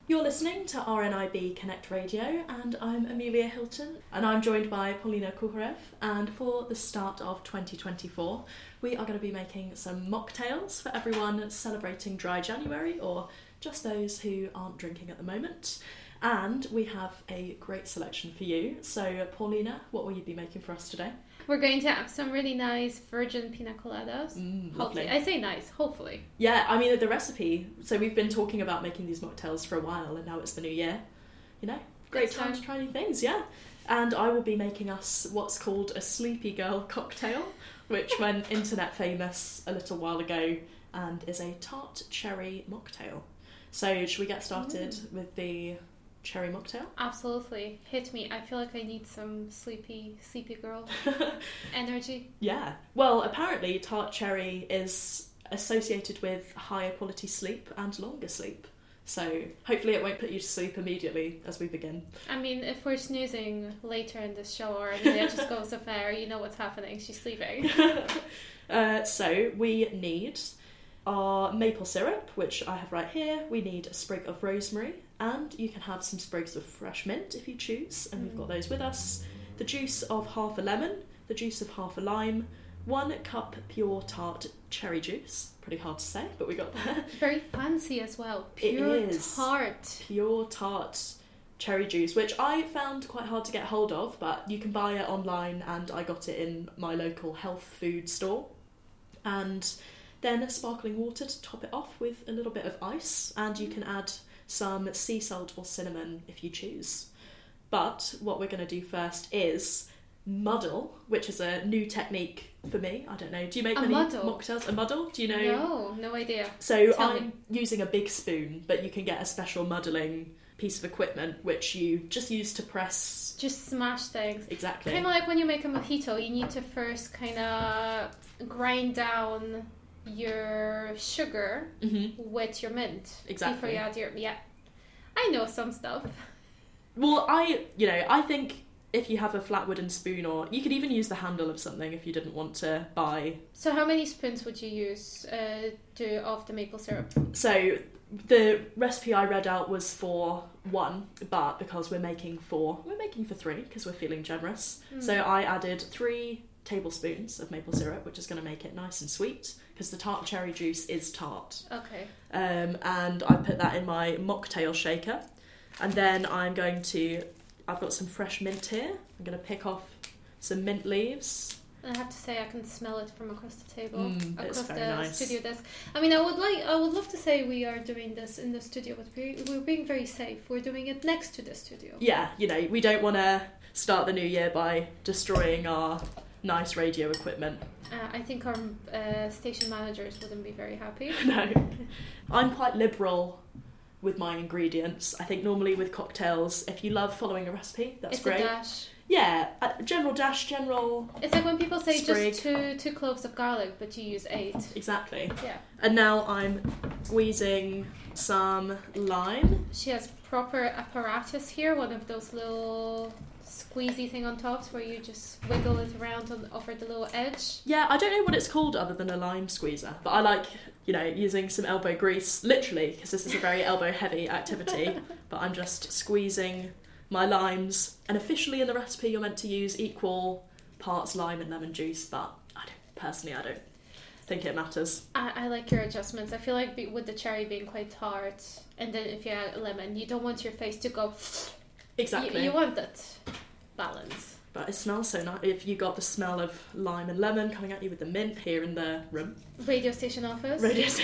You're listening to RNIB Connect Radio, and I'm Amelia Hilton, and I'm joined by Paulina Kukharev, and for the start of 2024, we are going to be making some mocktails for everyone celebrating Dry January, or just those who aren't drinking at the moment. And we have a great selection for you. So, Paulina, what will you be making for us today? We're going to have some really nice virgin pina coladas. Lovely. I say nice, hopefully. Yeah, I mean, the recipe. So we've been talking about making these mocktails for a while, and now it's the new year. You know, great time to try new things, yeah. And I will be making us what's called a Sleepy Girl cocktail, which went internet famous a little while ago, and is a tart cherry mocktail. So should we get started with the cherry mocktail? Absolutely. Hit me. I feel like I need some sleepy girl energy. Yeah. Well, apparently tart cherry is associated with higher quality sleep and longer sleep. So hopefully it won't put you to sleep immediately as we begin. I mean, if we're snoozing later in this show or Amelia just goes off air, you know what's happening. She's sleeping. So we need our maple syrup, which I have right here. We need a sprig of rosemary, and you can have some sprigs of fresh mint if you choose, and we've got those with us. The juice of half a lemon, the juice of half a lime, 1 cup pure tart cherry juice. Pretty hard to say, but we got there. Very fancy as well. Pure tart. Pure tart cherry juice, which I found quite hard to get hold of, but you can buy it online, and I got it in my local health food store. And then sparkling water to top it off with a little bit of ice, and you can add some sea salt or cinnamon if you choose. But what we're going to do first is muddle, which is a new technique for me. I don't know. Do you make many mocktails? A muddle? Do you know? No idea. So I'm using a big spoon, but you can get a special muddling piece of equipment which you just use to press. Just smash things. Exactly. Kind of like when you make a mojito, you need to first kind of grind down your sugar with your mint. Exactly. Before you add your... Yeah. I know some stuff. Well, I think if you have a flat wooden spoon, or you could even use the handle of something if you didn't want to buy... So how many spoons would you use of the maple syrup? So the recipe I read out was for 1, but because we're making for 3 because we're feeling generous. So I added 3 tablespoons of maple syrup, which is going to make it nice and sweet, because the tart cherry juice is tart. Okay. And I put that in my mocktail shaker, and then I've got some fresh mint here. I'm going to pick off some mint leaves. I have to say, I can smell it from across the table, across the nice studio desk. I mean, I would love to say we are doing this in the studio, but we're being very safe. We're doing it next to the studio. Yeah, we don't want to start the new year by destroying our nice radio equipment. I think our station managers wouldn't be very happy. No. I'm quite liberal with my ingredients. I think normally with cocktails, if you love following a recipe, that's great. It's a dash. Yeah, general. It's like when people say sprig. Just two cloves of garlic, but you use 8. Exactly. Yeah. And now I'm squeezing some lime. She has proper apparatus here, one of those little squeezy thing on tops where you just wiggle it around and offer the little edge. Yeah, I don't know what it's called other than a lime squeezer, but I like, using some elbow grease, literally, because this is a very elbow heavy activity, but I'm just squeezing my limes, and officially in the recipe you're meant to use equal parts lime and lemon juice, but I don't think it matters. I like your adjustments. I feel like with the cherry being quite tart, and then if you add lemon, you don't want your face to go... Exactly. You want that balance. But it smells so nice. If you got the smell of lime and lemon coming at you with the mint here in the room. Radio station office.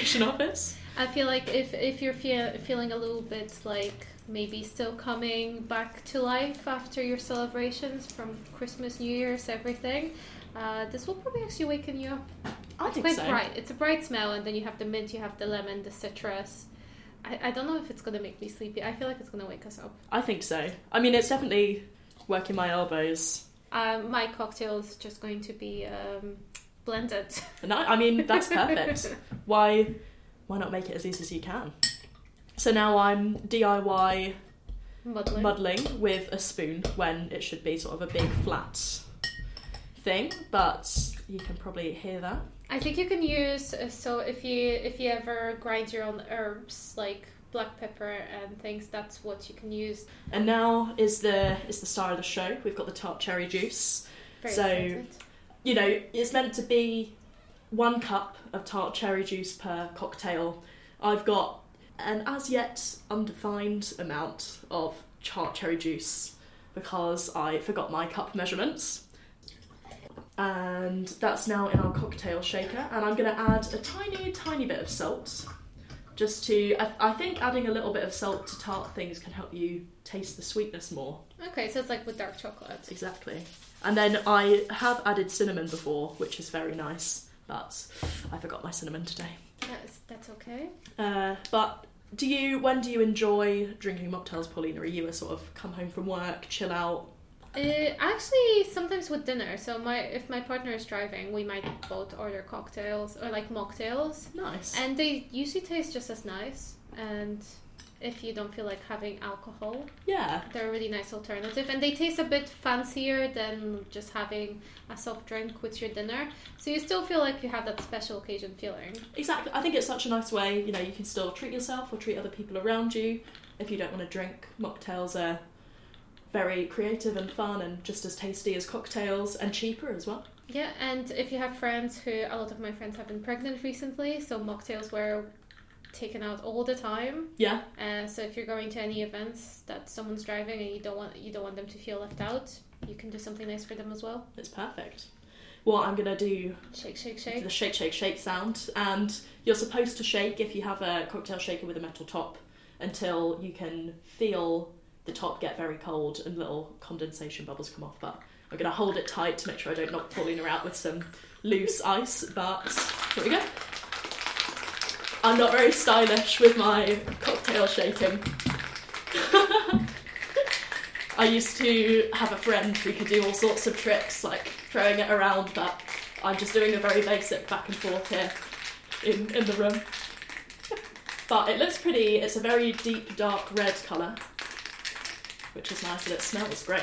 I feel like if you're feeling a little bit like maybe still coming back to life after your celebrations from Christmas, New Year's, everything, this will probably actually waken you up. I think so. It's quite bright. It's a bright smell, and then you have the mint, you have the lemon, the citrus. I don't know if it's going to make me sleepy. I feel like it's going to wake us up. I think so. I mean, it's definitely working my elbows. My cocktail is just going to be blended. No, I mean, that's perfect. Why not make it as easy as you can? So now I'm DIY muddling with a spoon when it should be sort of a big flat thing, but you can probably hear that. I think you can use, so if you ever grind your own herbs, like black pepper and things, that's what you can use. And now is the star of the show. We've got the tart cherry juice. Very so excited. It's meant to be 1 cup of tart cherry juice per cocktail. I've got an as yet undefined amount of tart cherry juice because I forgot my cup measurements. And that's now in our cocktail shaker, and I'm going to add a tiny bit of salt. I think adding a little bit of salt to tart things can help you taste the sweetness more. Okay, so it's like with dark chocolate. Exactly. And then I have added cinnamon before, which is very nice, but I forgot my cinnamon today. That's okay. But when do you enjoy drinking mocktails, Paulina? Are you a sort of come home from work, chill out? Actually, sometimes with dinner. So if my partner is driving, we might both order cocktails or like mocktails. Nice. And they usually taste just as nice. And if you don't feel like having alcohol, yeah, they're a really nice alternative. And they taste a bit fancier than just having a soft drink with your dinner. So you still feel like you have that special occasion feeling. Exactly. I think it's such a nice way. You can still treat yourself or treat other people around you. If you don't want to drink, mocktails are very creative and fun and just as tasty as cocktails and cheaper as well. Yeah, and if you have friends a lot of my friends have been pregnant recently, so mocktails were taken out all the time. Yeah. So if you're going to any events that someone's driving and you don't want them to feel left out, you can do something nice for them as well. It's perfect. Well, I'm gonna do shake the shake sound, and you're supposed to shake if you have a cocktail shaker with a metal top until you can feel the top get very cold and little condensation bubbles come off, but I'm going to hold it tight to make sure I don't knock Paulina out with some loose ice, but here we go. I'm not very stylish with my cocktail shaking. I used to have a friend who could do all sorts of tricks, like throwing it around, but I'm just doing a very basic back and forth here in the room. But it looks pretty. It's a very deep, dark red colour, which is nice, and it smells great.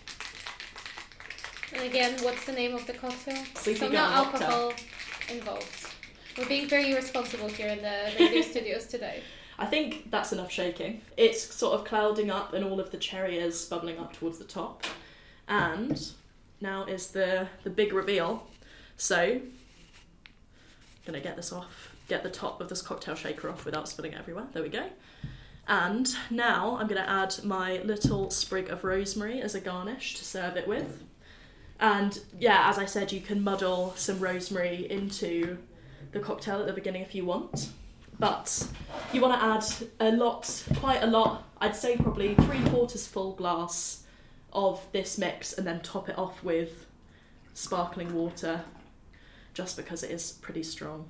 And again, what's the name of the cocktail? Sleepy so Girl no mocktail. Alcohol involved. We're being very responsible here in the radio studios today. I think that's enough shaking. It's sort of clouding up and all of the cherry is bubbling up towards the top. And now is the big reveal. So, I'm going to get this off, get the top of this cocktail shaker off without spilling it everywhere. There we go. And now I'm going to add my little sprig of rosemary as a garnish to serve it with. And yeah, as I said, you can muddle some rosemary into the cocktail at the beginning if you want. But you want to add quite a lot, I'd say probably 3/4 full glass of this mix, and then top it off with sparkling water, just because it is pretty strong.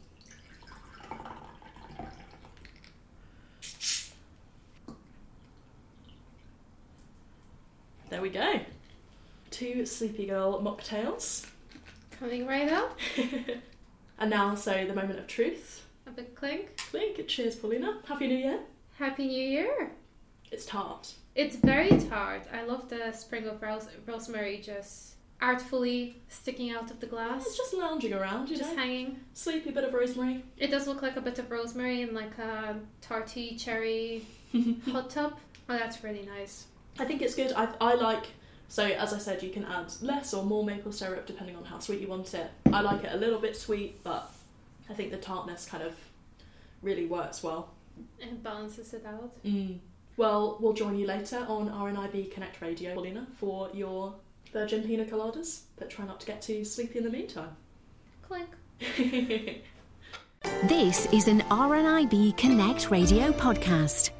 There we go. 2 Sleepy Girl mocktails. Coming right up. And now, so the moment of truth. A big clink. Clink. Cheers, Paulina. Happy New Year. Happy New Year. It's tart. It's very tart. I love the sprig of rosemary just artfully sticking out of the glass. It's just lounging around, just hanging. Sleepy bit of rosemary. It does look like a bit of rosemary in like a tarty cherry hot tub. Oh, that's really nice. I think it's good. I like, so as I said, you can add less or more maple syrup depending on how sweet you want it. I like it a little bit sweet, but I think the tartness kind of really works well. It balances it out. Well, we'll join you later on RNIB Connect Radio, Paulina, for your virgin pina coladas, but try not to get too sleepy in the meantime. Clink. This is an RNIB Connect Radio podcast.